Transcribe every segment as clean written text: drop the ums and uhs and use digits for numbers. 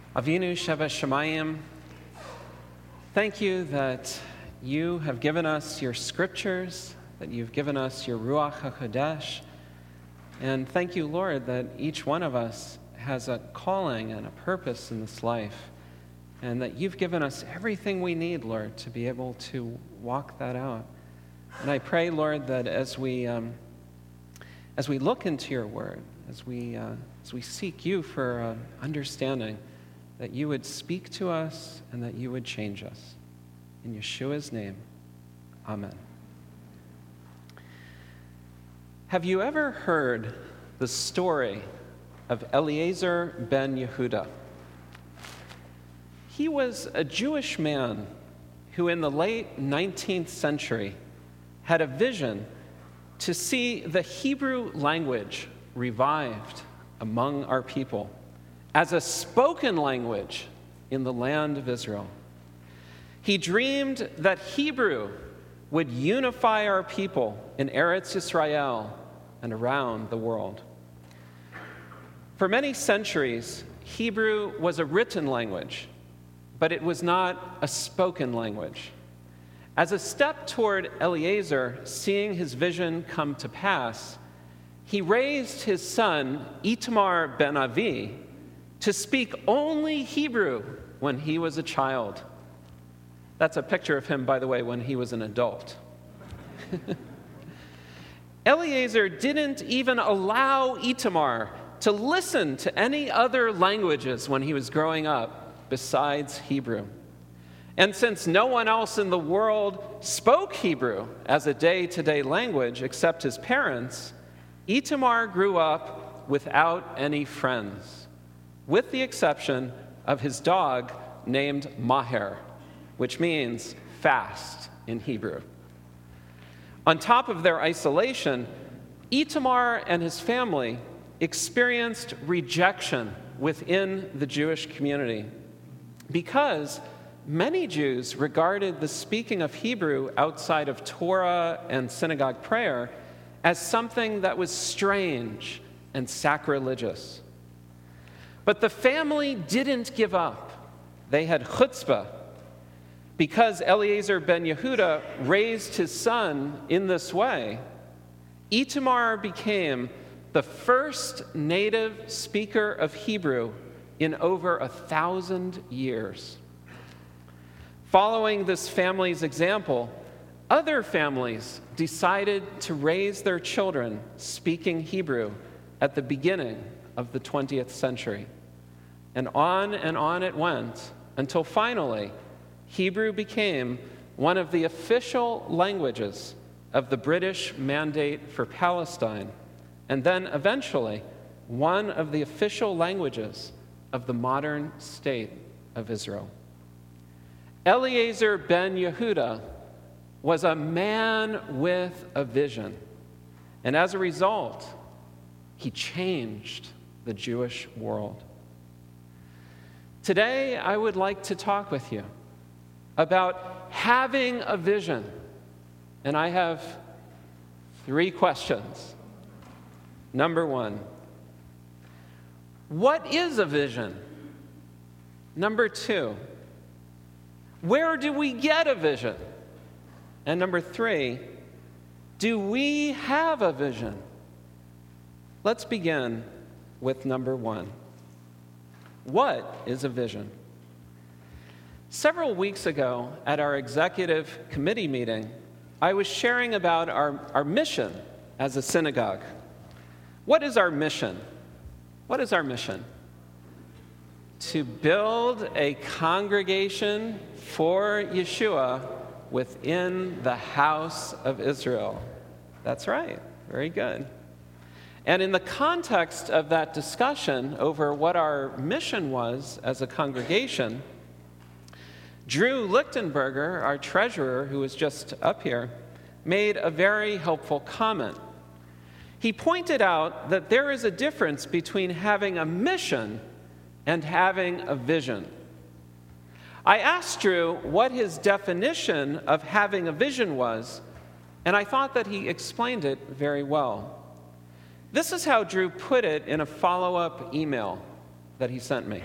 Avinu Shevashamayim, thank you that you have given us your scriptures, that you've given us your Ruach HaKodesh, and thank you, Lord, that each one of us has a calling and a purpose in this life, and that you've given us everything we need, Lord, to be able to walk that out. And I pray, Lord, that as we look into your word, as we seek you for understanding, that you would speak to us and that you would change us. In Yeshua's name, amen. Have you ever heard the story of Eliezer ben Yehuda? He was a Jewish man who in the late 19th century had a vision to see the Hebrew language revived among our people as a spoken language in the land of Israel. He dreamed that Hebrew would unify our people in Eretz Yisrael and around the world. For many centuries, Hebrew was a written language, but it was not a spoken language. As a step toward Eliezer seeing his vision come to pass, he raised his son, Itamar ben Avi, to speak only Hebrew when he was a child. That's a picture of him, by the way, when he was an adult. Eliezer didn't even allow Itamar to listen to any other languages when he was growing up besides Hebrew. And since no one else in the world spoke Hebrew as a day-to-day language except his parents, Itamar grew up without any friends, with the exception of his dog named Maher, which means fast in Hebrew. On top of their isolation, Itamar and his family experienced rejection within the Jewish community because many Jews regarded the speaking of Hebrew outside of Torah and synagogue prayer as something that was strange and sacrilegious. But the family didn't give up. They had chutzpah. Because Eliezer ben Yehuda raised his son in this way, Itamar became the first native speaker of Hebrew in over 1,000 years. Following this family's example, other families decided to raise their children speaking Hebrew at the beginning of the 20th century. And on it went until finally Hebrew became one of the official languages of the British Mandate for Palestine, and then eventually one of the official languages of the modern state of Israel. Eliezer ben Yehuda was a man with a vision, and as a result, he changed the Jewish world. Today, I would like to talk with you about having a vision, and I have 3 questions. Number 1, what is a vision? Number 2, where do we get a vision? And number 3, do we have a vision? Let's begin with number 1. What is a vision? Several weeks ago at our executive committee meeting, I was sharing about our mission as a synagogue. What is our mission? What is our mission? To build a congregation for Yeshua within the house of Israel. That's right. Very good. And in the context of that discussion over what our mission was as a congregation, Drew Lichtenberger, our treasurer, who was just up here, made a very helpful comment. He pointed out that there is a difference between having a mission and having a vision. I asked Drew what his definition of having a vision was, and I thought that he explained it very well. This is how Drew put it in a follow-up email that he sent me.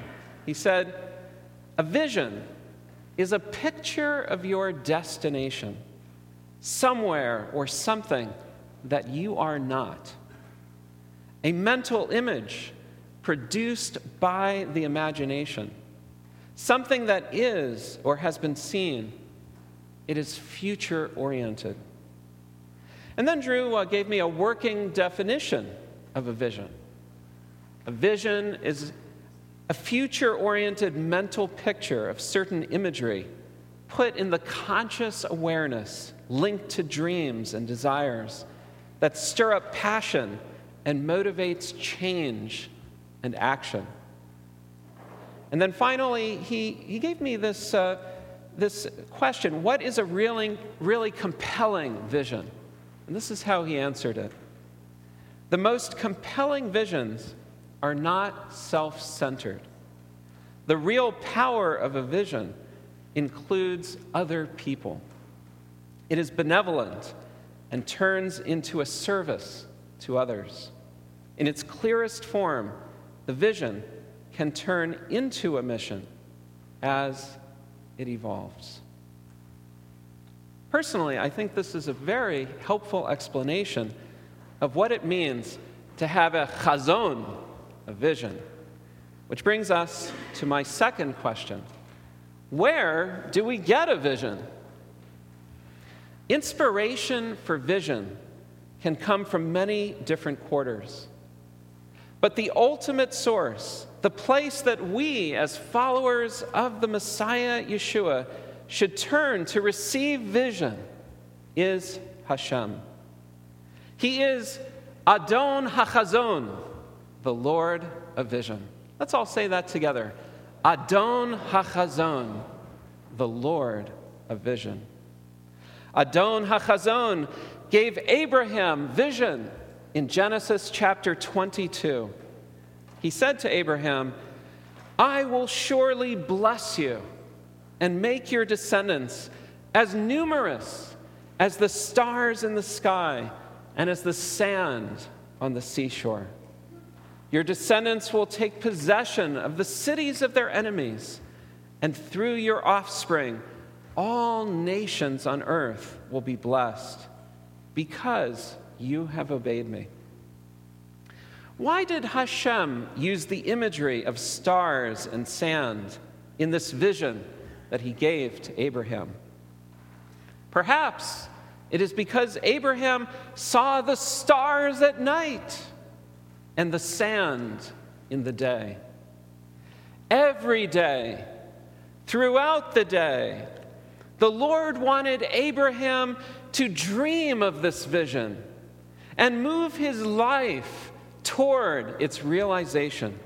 He said, "A vision is a picture of your destination, somewhere or something that you are not. A mental image produced by the imagination, something that is or has been seen. It is future-oriented." And then Drew gave me a working definition of a vision. A vision is a future-oriented mental picture of certain imagery put in the conscious awareness linked to dreams and desires that stir up passion and motivates change and action. And then finally, he gave me this question: what is a really compelling vision? And this is how he answered it. The most compelling visions are not self-centered. The real power of a vision includes other people. It is benevolent and turns into a service to others. In its clearest form, the vision can turn into a mission as it evolves. Personally, I think this is a very helpful explanation of what it means to have a chazon, a vision. Which brings us to my second question. Where do we get a vision? Inspiration for vision can come from many different quarters. But the ultimate source, the place that we as followers of the Messiah Yeshua should turn to receive vision, is Hashem. He is Adon HaChazon, the Lord of vision. Let's all say that together. Adon HaChazon, the Lord of vision. Adon HaChazon gave Abraham vision in Genesis chapter 22. He said to Abraham, "I will surely bless you and make your descendants as numerous as the stars in the sky and as the sand on the seashore. Your descendants will take possession of the cities of their enemies, and through your offspring, all nations on earth will be blessed, because you have obeyed me." Why did Hashem use the imagery of stars and sand in this vision that he gave to Abraham? Perhaps it is because Abraham saw the stars at night and the sand in the day. Every day, throughout the day, the Lord wanted Abraham to dream of this vision and move his life toward its realization.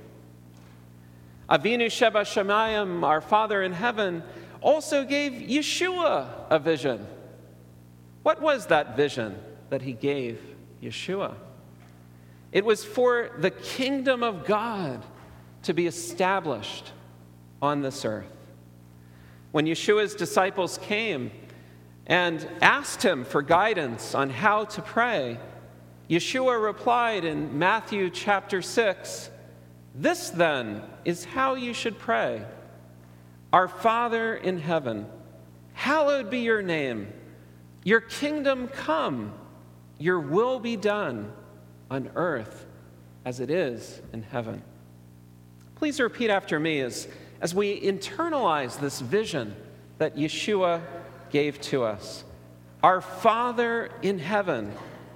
Avinu Sheba Shamayim, our Father in heaven, also gave Yeshua a vision. What was that vision that he gave Yeshua? It was for the kingdom of God to be established on this earth. When Yeshua's disciples came and asked him for guidance on how to pray, Yeshua replied in Matthew chapter 6, "This then is how you should pray. Our Father in heaven, hallowed be your name. Your kingdom come, your will be done on earth as it is in heaven." Please repeat after me as we internalize this vision that Yeshua gave to us. Our Father in heaven,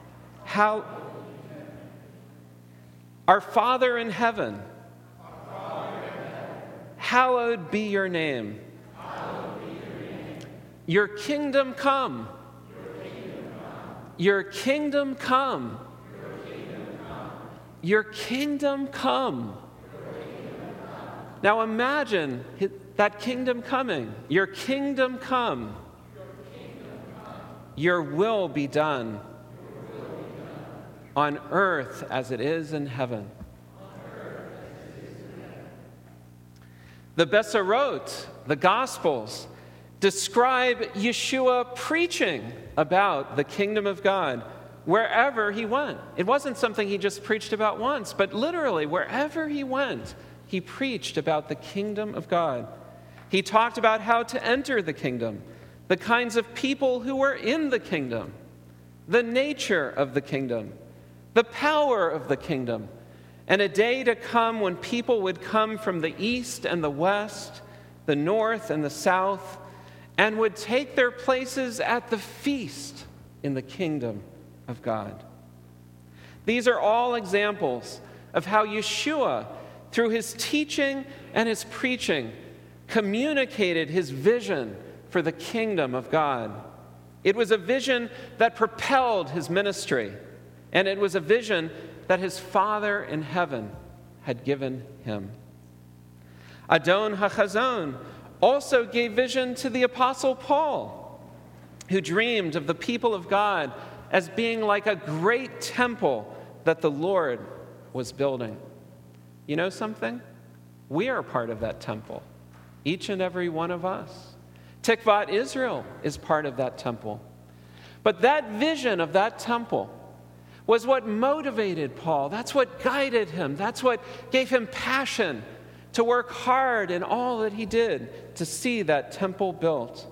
Our Father in heaven, hallowed be your name. Your kingdom come. Your kingdom come. Your kingdom come. Now imagine that kingdom coming. Your kingdom come. Your will be done on earth as it is in heaven. The Besarot, the Gospels, describe Yeshua preaching about the kingdom of God wherever he went. It wasn't something he just preached about once, but literally wherever he went, he preached about the kingdom of God. He talked about how to enter the kingdom, the kinds of people who were in the kingdom, the nature of the kingdom, the power of the kingdom, and a day to come when people would come from the east and the west, the north and the south, and would take their places at the feast in the kingdom of God. These are all examples of how Yeshua, through his teaching and his preaching, communicated his vision for the kingdom of God. It was a vision that propelled his ministry, and it was a vision that his Father in heaven had given him. Adon HaChazon also gave vision to the Apostle Paul, who dreamed of the people of God as being like a great temple that the Lord was building. You know something? We are part of that temple, each and every one of us. Tikvat Israel is part of that temple. But that vision of that temple was what motivated Paul. That's what guided him. That's what gave him passion to work hard in all that he did to see that temple built.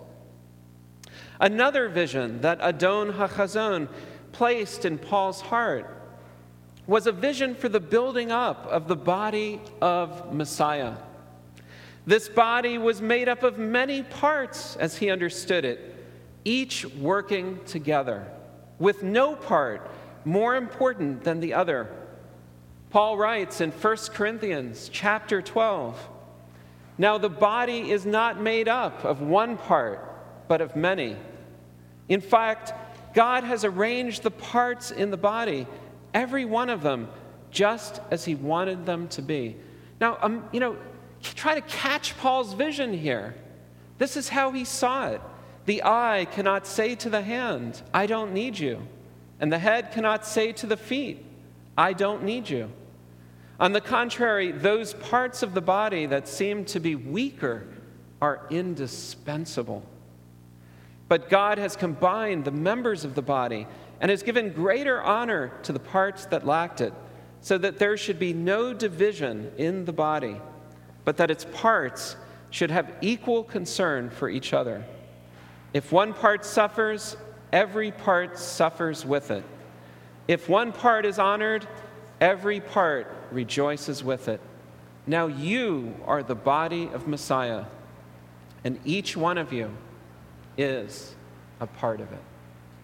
Another vision that Adon HaChazon placed in Paul's heart was a vision for the building up of the body of Messiah. This body was made up of many parts, as he understood it, each working together, with no part more important than the other. Paul writes in 1 Corinthians chapter 12, "Now the body is not made up of one part, but of many. In fact, God has arranged the parts in the body, every one of them, just as he wanted them to be." Now, try to catch Paul's vision here. This is how he saw it. The eye cannot say to the hand, "I don't need you." And the head cannot say to the feet, "I don't need you." On the contrary, those parts of the body that seem to be weaker are indispensable. But God has combined the members of the body and has given greater honor to the parts that lacked it, so that there should be no division in the body, but that its parts should have equal concern for each other. If one part suffers, every part suffers with it. If one part is honored, every part rejoices with it. Now you are the body of Messiah, and each one of you is a part of it.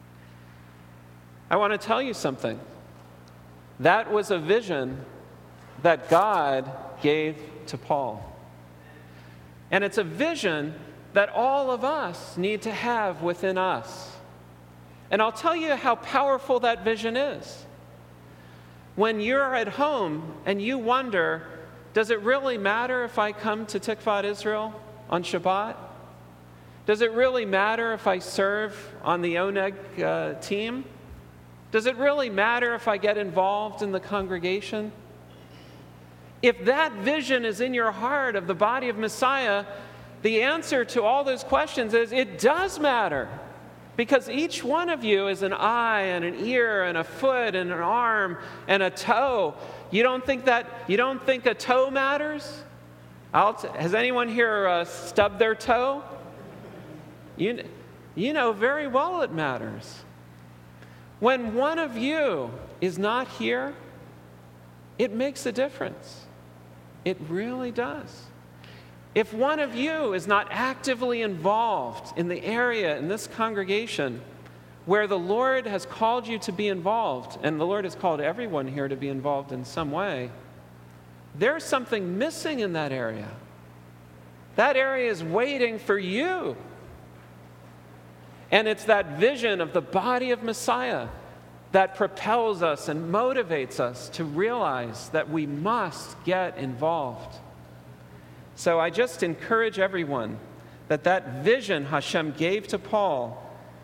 I want to tell you something. That was a vision that God gave to Paul. And it's a vision that all of us need to have within us. And I'll tell you how powerful that vision is. When you're at home and you wonder, does it really matter if I come to Tikvat Israel on Shabbat? Does it really matter if I serve on the Oneg team? Does it really matter if I get involved in the congregation? If that vision is in your heart of the body of Messiah, the answer to all those questions is it does matter. Because each one of you is an eye and an ear and a foot and an arm and a toe. You don't think a toe matters? Has anyone here stubbed their toe? You know very well it matters. When one of you is not here, it makes a difference. It really does. If one of you is not actively involved in the area, in this congregation, where the Lord has called you to be involved, and the Lord has called everyone here to be involved in some way, there's something missing in that area. That area is waiting for you. And it's that vision of the body of Messiah that propels us and motivates us to realize that we must get involved. So I just encourage everyone that vision Hashem gave to Paul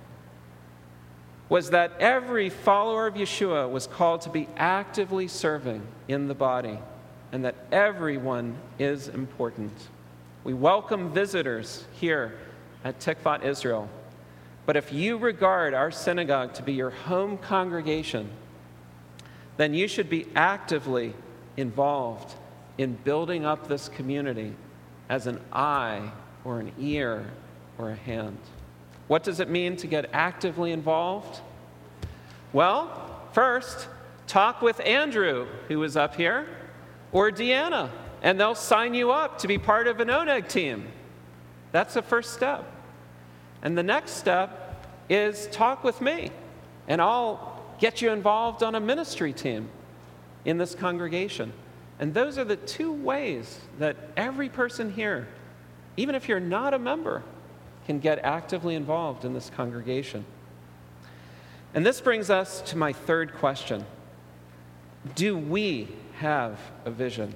was that every follower of Yeshua was called to be actively serving in the body, and that everyone is important. We welcome visitors here at Tikvat Israel. But if you regard our synagogue to be your home congregation, then you should be actively involved in building up this community as an eye or an ear or a hand. What does it mean to get actively involved? Well, first, talk with Andrew, who is up here, or Deanna, and they'll sign you up to be part of an ONEG team. That's the first step. And the next step is talk with me, and I'll get you involved on a ministry team in this congregation. And those are the two ways that every person here, even if you're not a member, can get actively involved in this congregation. And this brings us to my third question. Do we have a vision?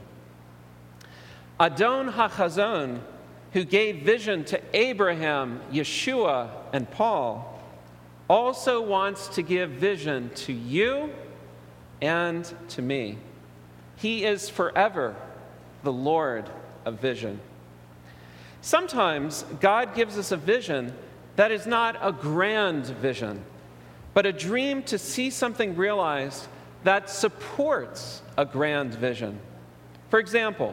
Adon HaChazon, who gave vision to Abraham, Yeshua, and Paul, also wants to give vision to you and to me. He is forever the Lord of vision. Sometimes God gives us a vision that is not a grand vision, but a dream to see something realized that supports a grand vision. For example,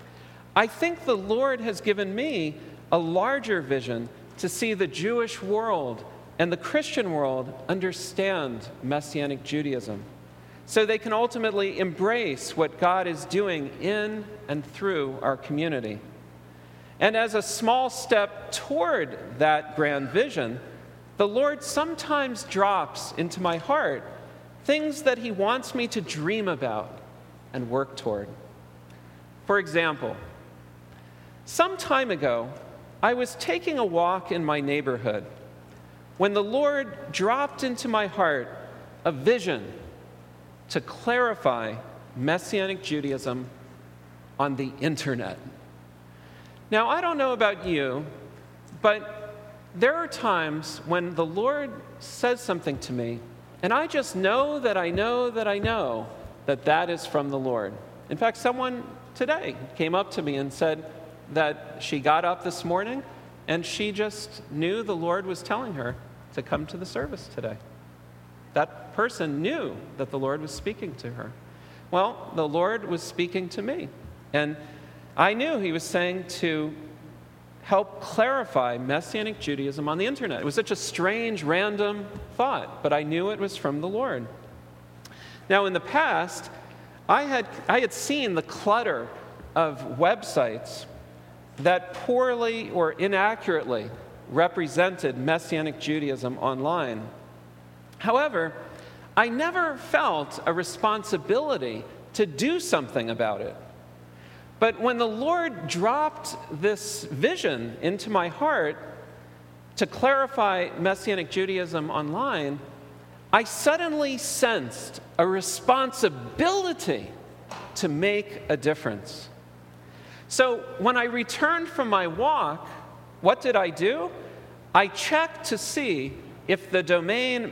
I think the Lord has given me a larger vision to see the Jewish world and the Christian world understand Messianic Judaism, so they can ultimately embrace what God is doing in and through our community. And as a small step toward that grand vision, the Lord sometimes drops into my heart things that He wants me to dream about and work toward. For example, some time ago, I was taking a walk in my neighborhood when the Lord dropped into my heart a vision to clarify Messianic Judaism on the internet. Now, I don't know about you, but there are times when the Lord says something to me, and I just know that I know that I know that that is from the Lord. In fact, someone today came up to me and said that she got up this morning and she just knew the Lord was telling her to come to the service today. That person knew that the Lord was speaking to her. Well, the Lord was speaking to me, and I knew He was saying to help clarify Messianic Judaism on the internet. It was such a strange, random thought, but I knew it was from the Lord. Now, in the past, I had seen the clutter of websites that poorly or inaccurately represented Messianic Judaism online. However, I never felt a responsibility to do something about it. But when the Lord dropped this vision into my heart to clarify Messianic Judaism online, I suddenly sensed a responsibility to make a difference. So when I returned from my walk, what did I do? I checked to see if the domain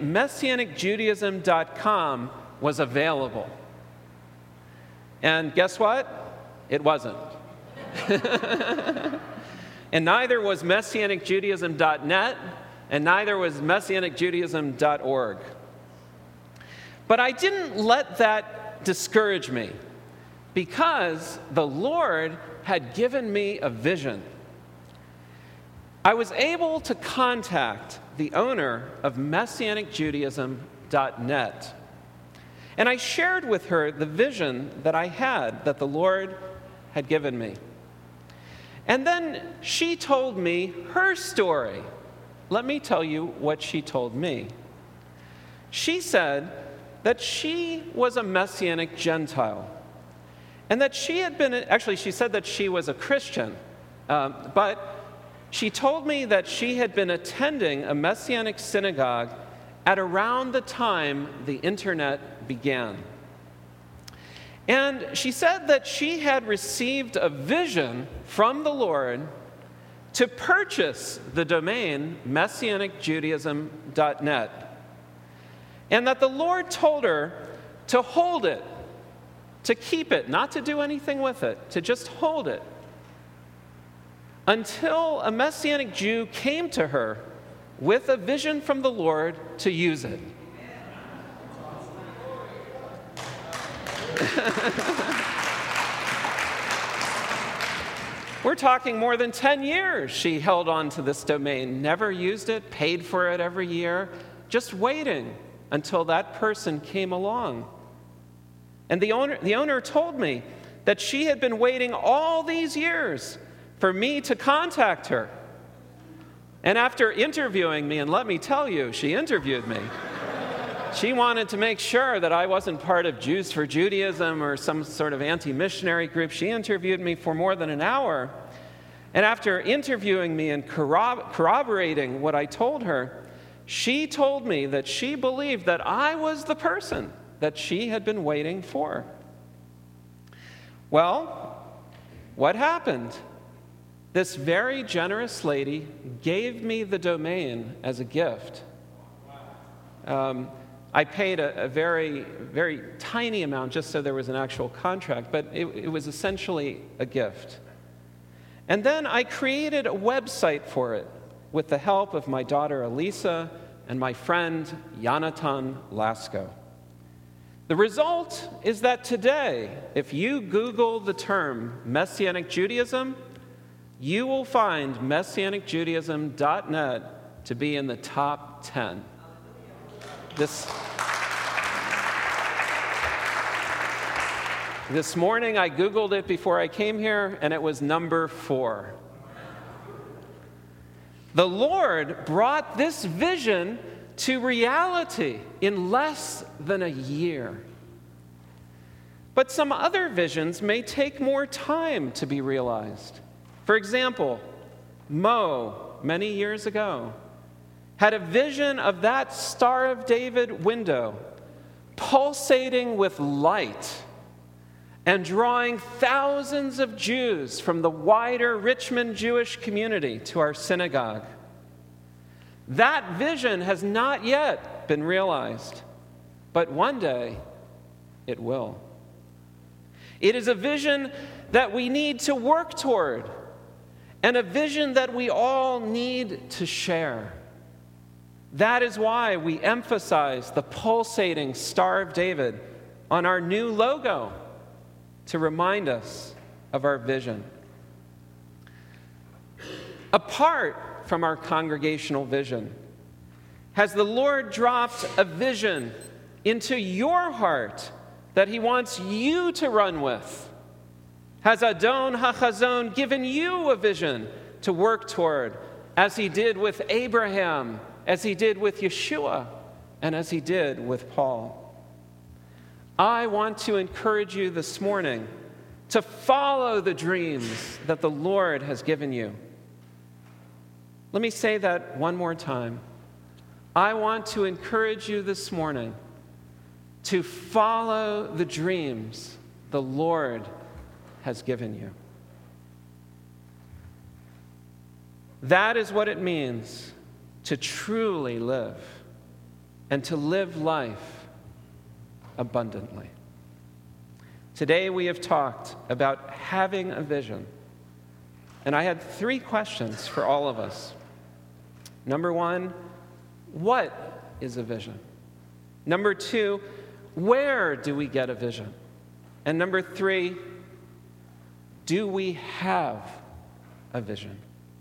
messianicjudaism.com was available. And guess what? It wasn't. And neither was messianicjudaism.net, and neither was messianicjudaism.org. But I didn't let that discourage me, because the Lord had given me a vision. I was able to contact the owner of messianicjudaism.net, and I shared with her the vision that I had, that the Lord had given me. And then she told me her story. Let me tell you what she told me. She said that she was a Messianic Gentile, and that she had been, actually she said that she was a Christian, but she told me that she had been attending a Messianic synagogue at around the time the internet began. And she said that she had received a vision from the Lord to purchase the domain messianicjudaism.net, and that the Lord told her to hold it, to keep it, not to do anything with it, to just hold it, until a Messianic Jew came to her with a vision from the Lord to use it. We're talking more than 10 years she held on to this domain, never used it, paid for it every year, just waiting until that person came along. And the owner told me that she had been waiting all these years for me to contact her. And after interviewing me, and let me tell you, she interviewed me. She wanted to make sure that I wasn't part of Jews for Judaism or some sort of anti-missionary group. She interviewed me for more than an hour. And after interviewing me and corroborating what I told her, she told me that she believed that I was the person that she had been waiting for. Well, what happened? This very generous lady gave me the domain as a gift. I paid a very, very tiny amount just so there was an actual contract, but it was essentially a gift. And then I created a website for it with the help of my daughter Elisa and my friend Yonatan Lasko. The result is that today, if you Google the term Messianic Judaism, you will find MessianicJudaism.net to be in the top 10. This morning I Googled it before I came here, and it was number 4. The Lord brought this vision to reality in less than a year. But some other visions may take more time to be realized. For example, Mo, many years ago, had a vision of that Star of David window pulsating with light and drawing thousands of Jews from the wider Richmond Jewish community to our synagogue. That vision has not yet been realized, but one day it will. It is a vision that we need to work toward, and a vision that we all need to share. That is why we emphasize the pulsating Star of David on our new logo to remind us of our vision. Apart from our congregational vision, has the Lord dropped a vision into your heart that He wants you to run with? Has Adon HaChazon given you a vision to work toward, as He did with Abraham, as He did with Yeshua, and as He did with Paul? I want to encourage you this morning to follow the dreams that the Lord has given you. Let me say that one more time. I want to encourage you this morning to follow the dreams the Lord has given you. That is what it means to truly live and to live life abundantly. Today we have talked about having a vision, and I had 3 questions for all of us. Number 1, what is a vision? Number 2, where do we get a vision? And number 3, do we have a vision?